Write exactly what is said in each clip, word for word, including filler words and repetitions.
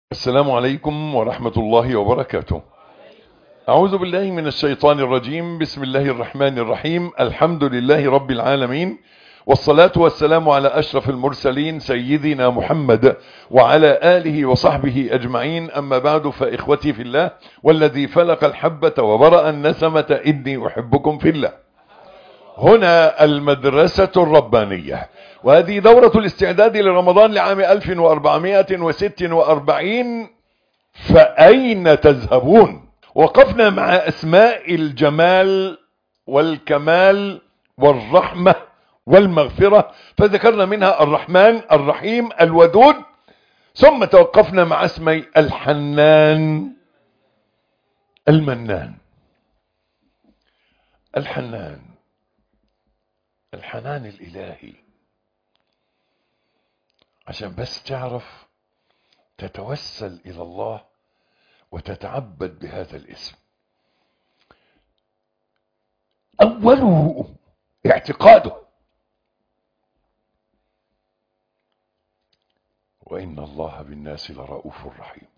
السلام عليكم ورحمة الله وبركاته. أعوذ بالله من الشيطان الرجيم. بسم الله الرحمن الرحيم. الحمد لله رب العالمين، والصلاة والسلام على أشرف المرسلين سيدنا محمد وعلى آله وصحبه أجمعين. أما بعد، فإخوتي في الله والذي فلق الحبة وبرأ النسمة إني أحبكم في الله. هنا المدرسة الربانية، وهذه دورة الاستعداد لرمضان لعام ألف وأربعمائة وستة وأربعين. فأين تذهبون؟ وقفنا مع أسماء الجمال والكمال والرحمة والمغفرة، فذكرنا منها الرحمن، الرحيم، الودود. ثم توقفنا مع اسمي الحنان، المنان. الحنان، الحنان الإلهي، عشان بس تعرف تتوسل إلى الله وتتعبد بهذا الاسم. أوله اعتقاده، وإن الله بالناس لرؤوف رحيم.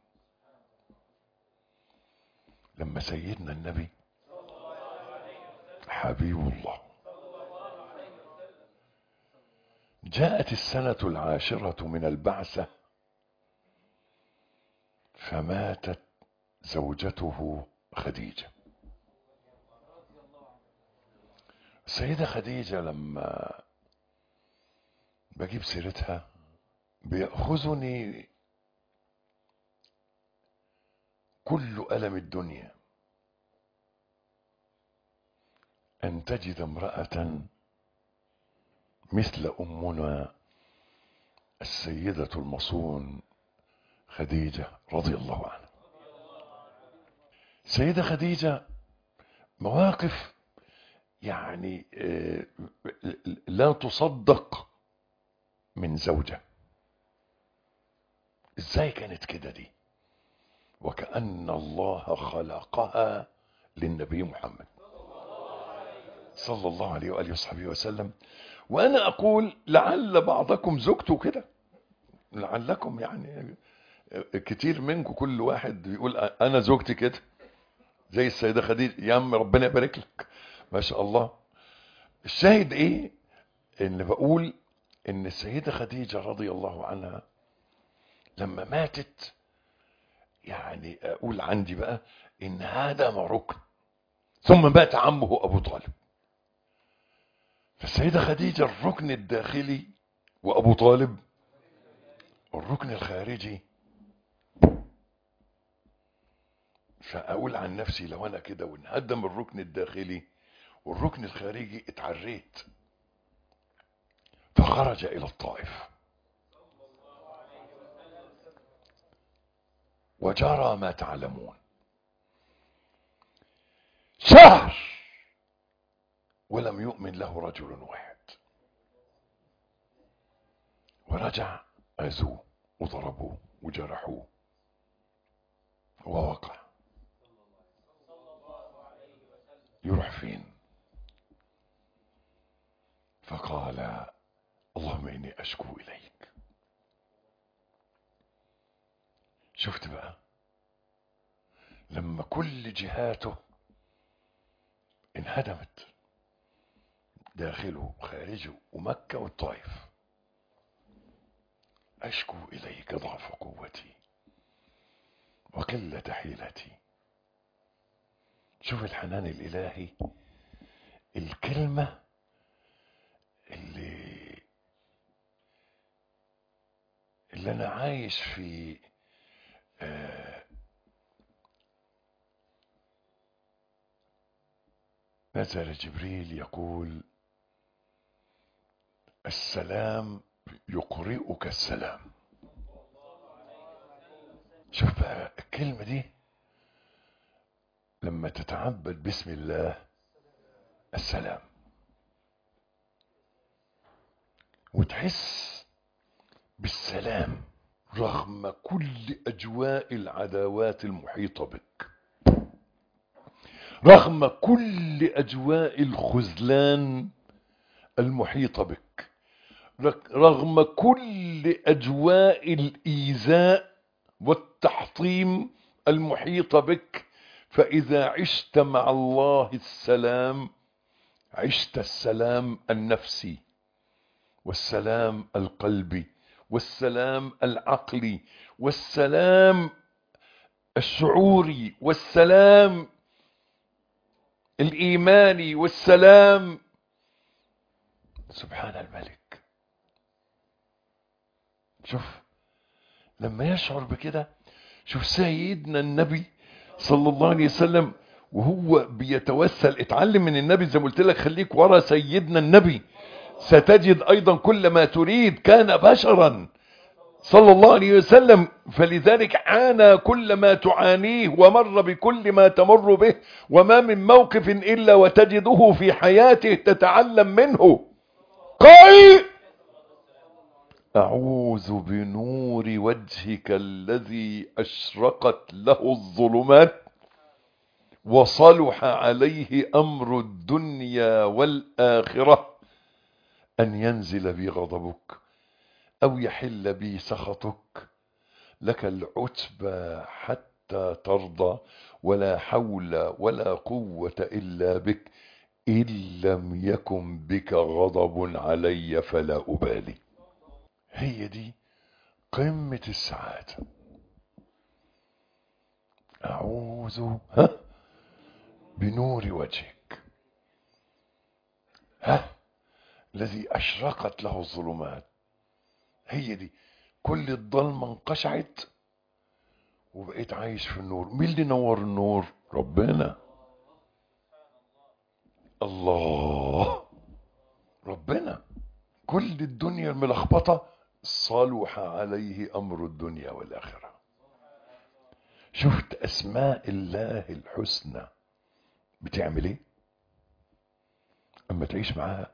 لما سيدنا النبي حبيب الله جاءت السنة العاشرة من البعثة، فماتت زوجته خديجة. السيدة خديجة لما بجيب سيرتها بيأخذني كل ألم الدنيا أن تجد امرأة مثل أمنا السيدة المصون خديجة رضي الله عنها. السيدة خديجة مواقف يعني لا تصدق من زوجة. ازاي كانت كده دي؟ وكأن الله خلقها للنبي محمد صلى الله عليه وآله وصحبه وسلم. وأنا أقول لعل بعضكم زوجته كده، لعلكم يعني كتير منكم كل واحد بيقول أنا زوجتي كده زي السيدة خديجة. يا عم ربنا يبارك لك، ما شاء الله. الشاهد ايه؟ ان بقول ان السيدة خديجة رضي الله عنها لما ماتت، يعني اقول عندي بقى ان هذا ركن. ثم مات عمه ابو طالب. فالسيدة خديجة الركن الداخلي، وابو طالب الركن الخارجي. فاقول عن نفسي لو انا كده وانهدم الركن الداخلي والركن الخارجي اتعريت، فخرج الى الطائف وجرى ما تعلمون. شهر ولم يؤمن له رجل واحد، ورجع اذوه وضربوه وجرحوه ووقع. يروح فين؟ فقال اللهم اني اشكو اليك. شفت بقى لما كل جهاته انهدمت، داخله وخارجه ومكة والطائف، اشكو اليك ضعف قوتي وقلة حيلتي. شوف الحنان الالهي، الكلمة اللي اللي انا عايش في آه نزل جبريل يقول السلام يقرئك السلام. شوف بقى الكلمة دي لما تتعبد بسم الله السلام وتحس بالسلام رغم كل أجواء العداوات المحيطة بك، رغم كل أجواء الخذلان المحيطة بك، رغم كل أجواء الإيذاء والتحطيم المحيط بك، فإذا عشت مع الله السلام عشت السلام النفسي والسلام القلبي والسلام العقلي والسلام الشعوري والسلام الإيماني والسلام. سبحان الملك. شوف لما يشعر بكده، شوف سيدنا النبي صلى الله عليه وسلم وهو بيتوسل، اتعلم من النبي زي ما قلت لك، خليك ورا سيدنا النبي ستجد ايضا كل ما تريد. كان بشرا صلى الله عليه وسلم، فلذلك عانى كل ما تعانيه ومر بكل ما تمر به، وما من موقف الا وتجده في حياته تتعلم منه. قال أعوذ بنور وجهك الذي أشرقت له الظلمات وصلح عليه أمر الدنيا والآخرة أن ينزل بي غضبك أو يحل بي سخطك، لك العتبى حتى ترضى، ولا حول ولا قوة إلا بك، إن لم يكن بك غضب علي فلا أبالي. هي دي قمة السعادة. أعوذ ها بنور وجهك ها الذي أشرقت له الظلمات. هي دي كل الظلمة انقشعت وبقيت عايش في النور. مين اللي نور النور؟ ربنا. الله، ربنا. كل الدنيا الملخبطة صلح عليه أمر الدنيا والآخرة. شفت أسماء الله الحسنى بتعمل ايه اما تعيش معاها؟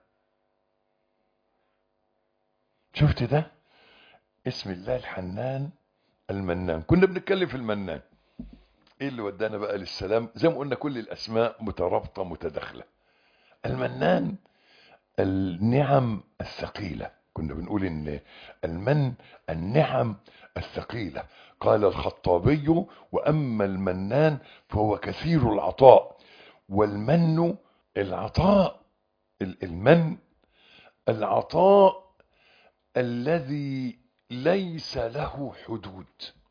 شفت ده اسم الله الحنان المنان. كنا بنتكلم في المنان، ايه اللي ودانا بقى للسلام؟ زي ما قلنا كل الاسماء مترابطة متداخلة. المنان النعم الثقيلة. كنا بنقول ان المن النعم الثقيلة. قال الخطابي: واما المنان فهو كثير العطاء. والمن العطاء، المن العطاء الذي ليس له حدود.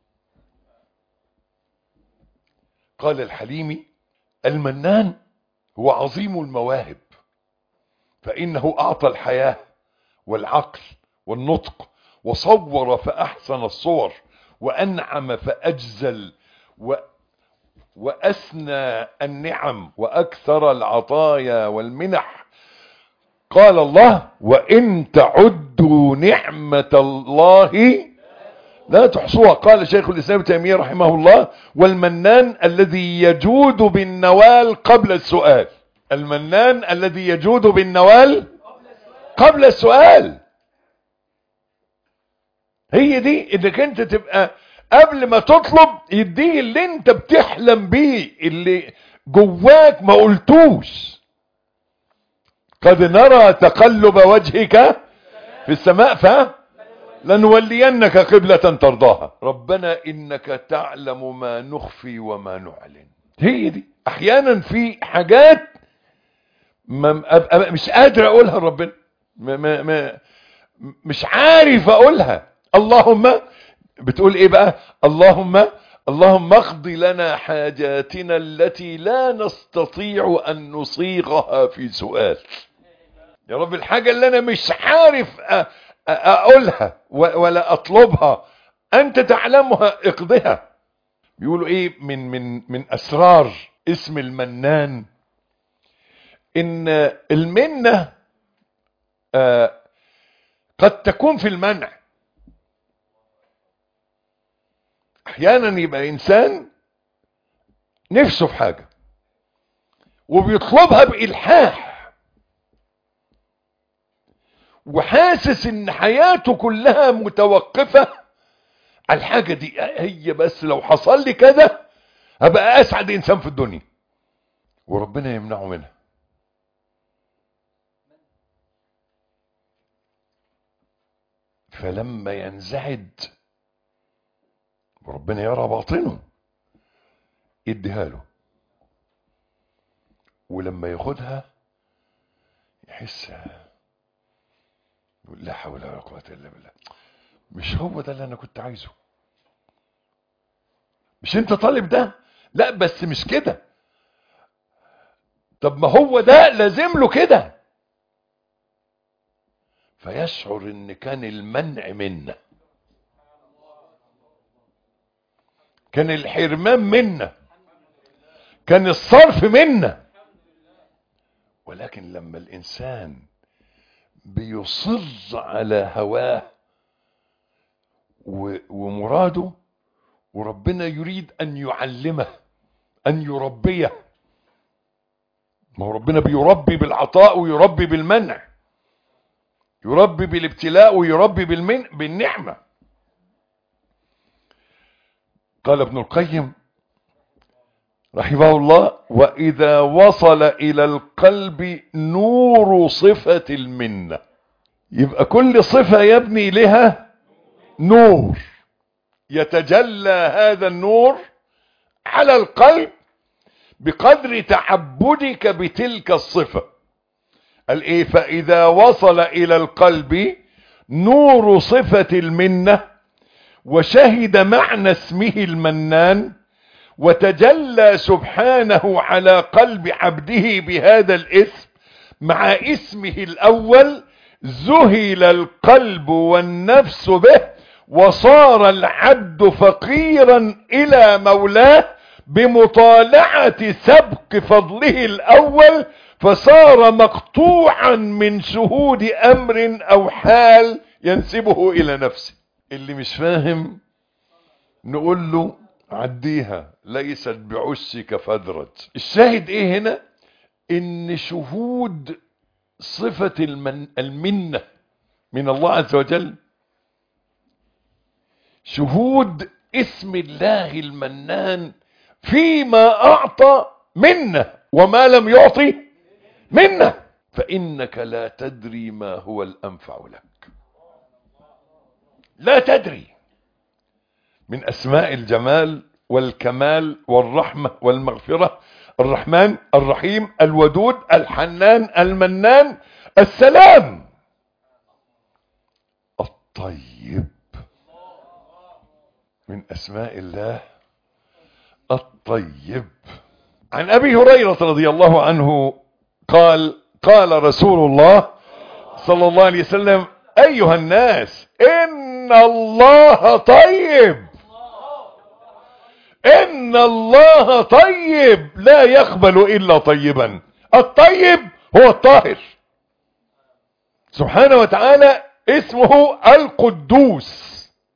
قال الحليمي: المنان هو عظيم المواهب، فإنه أعطى الحياة والعقل والنطق، وصور فأحسن الصور، وأنعم فأجزل، و وأثنى النعم، وأكثر العطايا والمنح. قال الله: وإن تعدوا نعمة الله لا تحصوها. قال شيخ الإسلام ابن تيمية رحمه الله: والمنان الذي يجود بالنوال قبل السؤال. المنان الذي يجود بالنوال قبل السؤال. هي دي انك انت تبقى قبل ما تطلب يديه اللي انت بتحلم بيه، اللي جواك ما قلتوش. قد نرى تقلب وجهك في السماء فلنولينك قبلة ترضاها. ربنا انك تعلم ما نخفي وما نعلن. هي دي. احيانا في حاجات ما أبقى مش قادر اقولها لربنا، ما ما ما مش عارف اقولها. اللهم بتقول ايه بقى؟ اللهم اللهم اقض لنا حاجاتنا التي لا نستطيع ان نصيغها في سؤال. يا رب الحاجة اللي انا مش عارف اقولها ولا اطلبها انت تعلمها، اقضها. بيقولوا ايه من من من اسرار اسم المنان، ان المنة آه قد تكون في المنع. احيانا يبقى انسان نفسه في حاجة وبيطلبها بإلحاح، وحاسس ان حياته كلها متوقفة على الحاجة دي. هي بس لو حصل لي كده هبقى اسعد انسان في الدنيا، وربنا يمنعه منها. فلما ينزعج وربنا يرى باطنه، اديها له، ولما ياخدها يحس لا حول ولا قوة الا بالله، مش هو ده اللي انا كنت عايزه. مش انت طالب ده؟ لا بس مش كده. طب ما هو ده لازم له كده. فيشعر ان كان المنع منا، كان الحرمان منا، كان الصرف منا. ولكن لما الانسان بيصر على هواه ومراده، وربنا يريد ان يعلمه، ان يربيه. ما هو ربنا بيربي بالعطاء ويربي بالمنع، يربي بالابتلاء ويربي بالمن... بالنعمة. قال ابن القيم رحمه الله: وإذا وصل إلى القلب نور صفة المنة. يبقى كل صفة يبني لها نور، يتجلى هذا النور على القلب بقدر تعبدك بتلك الصفة. قال ايه؟ فإذا وصل إلى القلب نور صفة المنة وشهد معنى اسمه المنان، وتجلى سبحانه على قلب عبده بهذا الاسم مع اسمه الأول، ذهل القلب والنفس به، وصار العبد فقيرا إلى مولاه بمطالعة سبق فضله الأول، فصار مقطوعا من شهود أمر أو حال ينسبه إلى نفسه. اللي مش فاهم نقول له عديها، ليست بعشك فدرج. الشاهد ايه هنا؟ ان شهود صفة المن المنة من الله عز وجل، شهود اسم الله المنان فيما اعطى منه وما لم يعطي منه، فانك لا تدري ما هو الانفع لك. لا تدري. من اسماء الجمال والكمال والرحمة والمغفرة الرحمن الرحيم الودود الحنان المنان السلام الطيب. من اسماء الله الطيب. عن ابي هريرة رضي الله عنه قال: قال رسول الله صلى الله عليه وسلم: ايها الناس، ان الله طيب، ان الله طيب لا يقبل الا طيبا. الطيب هو الطاهر سبحانه وتعالى، اسمه القدوس،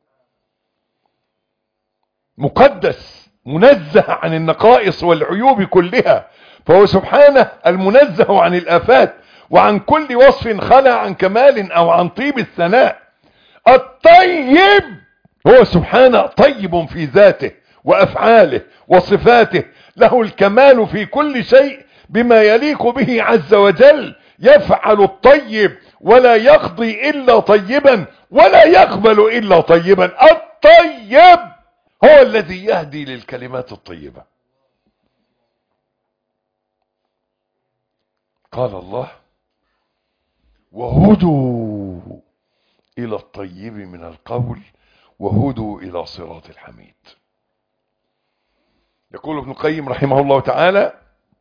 مقدس، منزه عن النقائص والعيوب كلها، فهو سبحانه المنزه عن الآفات وعن كل وصف خلى عن كمال او عن طيب الثناء. الطيب هو سبحانه طيب في ذاته وافعاله وصفاته، له الكمال في كل شيء بما يليق به عز وجل، يفعل الطيب ولا يقضي الا طيبا ولا يقبل الا طيبا. الطيب هو الذي يهدي للكلمات الطيبة. قال الله: وهدوا الى الطيب من القول وهدوا الى صراط الحميد. يقول ابن القيم رحمه الله تعالى: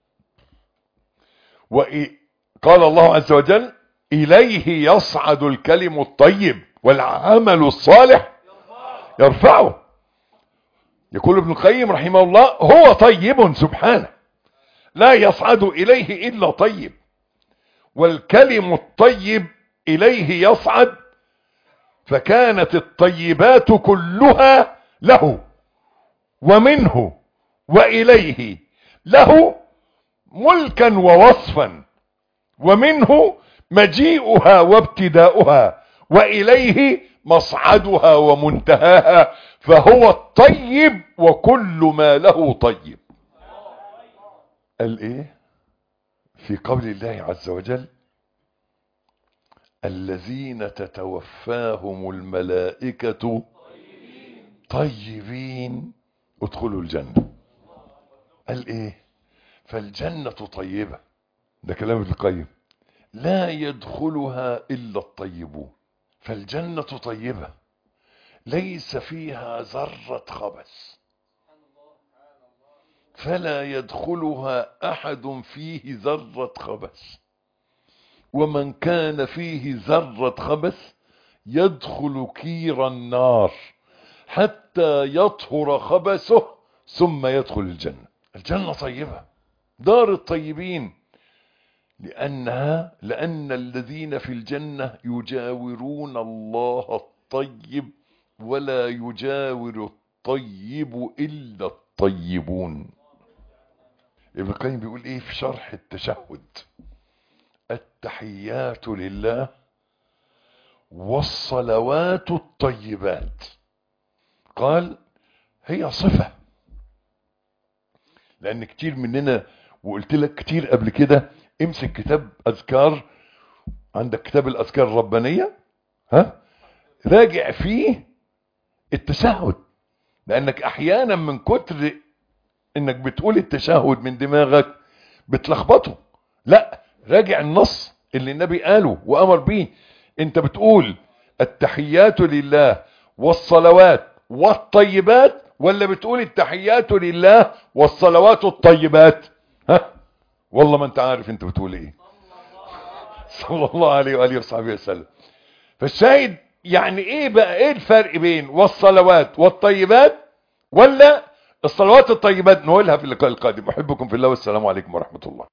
وقال الله عز وجل: إليه يصعد الكلم الطيب والعمل الصالح يرفعه. يقول ابن القيم رحمه الله: هو طيب سبحانه، لا يصعد إليه إلا طيب، والكلم الطيب إليه يصعد، فكانت الطيبات كلها له ومنه وإليه، له ملكا ووصفا، ومنه مجيئها وابتداؤها، وإليه مصعدها ومنتهاها، فهو الطيب وكل ما له طيب. قال ايه في قول الله عز وجل: الذين تتوفاهم الملائكة طيبين ادخلوا الجنة. قال ايه؟ فالجنة طيبة، ده كلام ابن القيم، لا يدخلها الا الطيبون. فالجنة طيبة ليس فيها ذرة خبث، فلا يدخلها احد فيه ذرة خبث، ومن كان فيه ذرة خبث يدخل كير النار حتى يطهر خبثه ثم يدخل الجنة. الجنة طيبة، دار الطيبين، لأنها لأن الذين في الجنة يجاورون الله الطيب ولا يجاور الطيب إلا الطيبون. ابن القيم بيقول ايه في شرح التشهد؟ التحيات لله والصلوات الطيبات. قال هي صفة، لأن كتير مننا، وقلت لك كتير قبل كده، امسك كتاب أذكار، عندك كتاب الأذكار الربانية، ها، راجع فيه التشهد، لأنك أحيانا من كتر إنك بتقول التشهد من دماغك بتلخبطه. لا، راجع النص اللي النبي قاله وأمر بيه. أنت بتقول التحيات لله والصلوات والطيبات، ولا بتقول التحيات لله والصلوات الطيبات؟ ها، والله ما انت عارف انت بتقول ايه. صلى الله عليه وآله وصحبه وسلم. فالشاهد يعني ايه بقى، ايه الفرق بين والصلوات والطيبات ولا الصلوات الطيبات؟ نقولها في اللقاء القادم. احبكم في الله والسلام عليكم ورحمة الله.